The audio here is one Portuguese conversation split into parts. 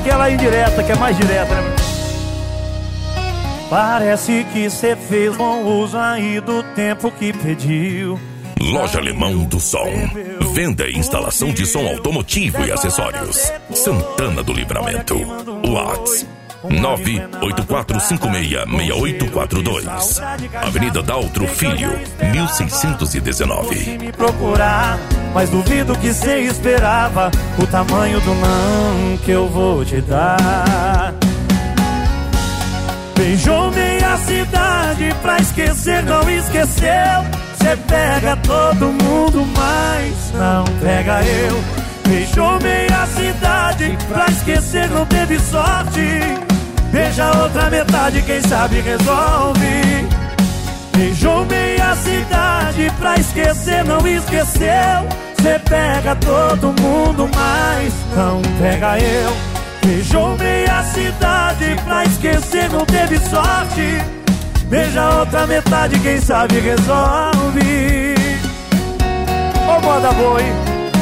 aquela indireta, que é mais direta, né? Parece que cê fez bom uso aí do tempo que pediu. Loja Alemão do Som. Venda e instalação de som automotivo e acessórios. Santana do Livramento. WhatsApp 984566842. Avenida Daltro Filho, 1619. Me procurar, mas duvido que cê esperava o tamanho do não que eu vou te dar. Beijou meia cidade pra esquecer, não esqueceu. Cê pega todo mundo, mas não pega eu. Beijou meia cidade pra esquecer, não teve sorte. Beija outra metade, quem sabe resolve. Beijou meia cidade pra esquecer, não esqueceu. Cê pega todo mundo, mas não pega eu. Beijou meia cidade pra esquecer, não teve sorte. Beija outra metade, quem sabe resolve. Ô moda boa, hein?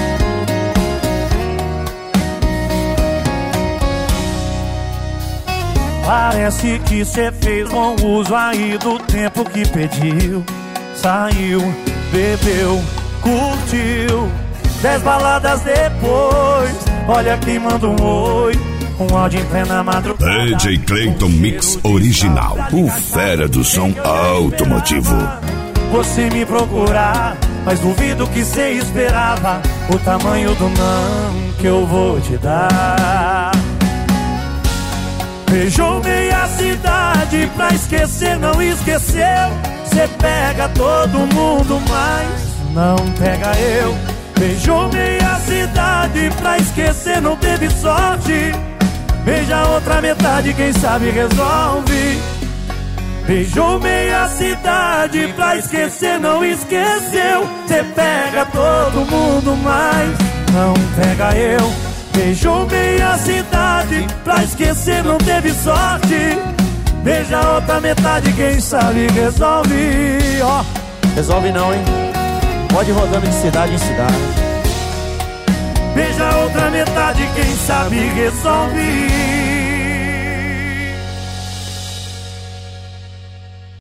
Parece que cê fez bom uso aí do tempo que pediu. Saiu, bebeu, curtiu. 10 baladas depois, olha quem manda um oi. Um áudio em plena madrugada. DJ Clayton Mix Original, o fera do som automotivo. Você me procurar, mas duvido que cê esperava o tamanho do não que eu vou te dar. Beijou meia cidade pra esquecer, não esqueceu. Cê pega todo mundo, mas não pega eu. Beijou meia cidade pra esquecer, não teve sorte. Beija outra metade, quem sabe resolve. Beijou meia cidade pra esquecer, não esqueceu. Cê pega todo mundo, mas não pega eu. Beijou meia cidade pra esquecer, não teve sorte. Beija outra metade, quem sabe resolve. Ó, resolve não, hein? Pode ir rodando de cidade em cidade. Beija outra metade, quem sabe resolve.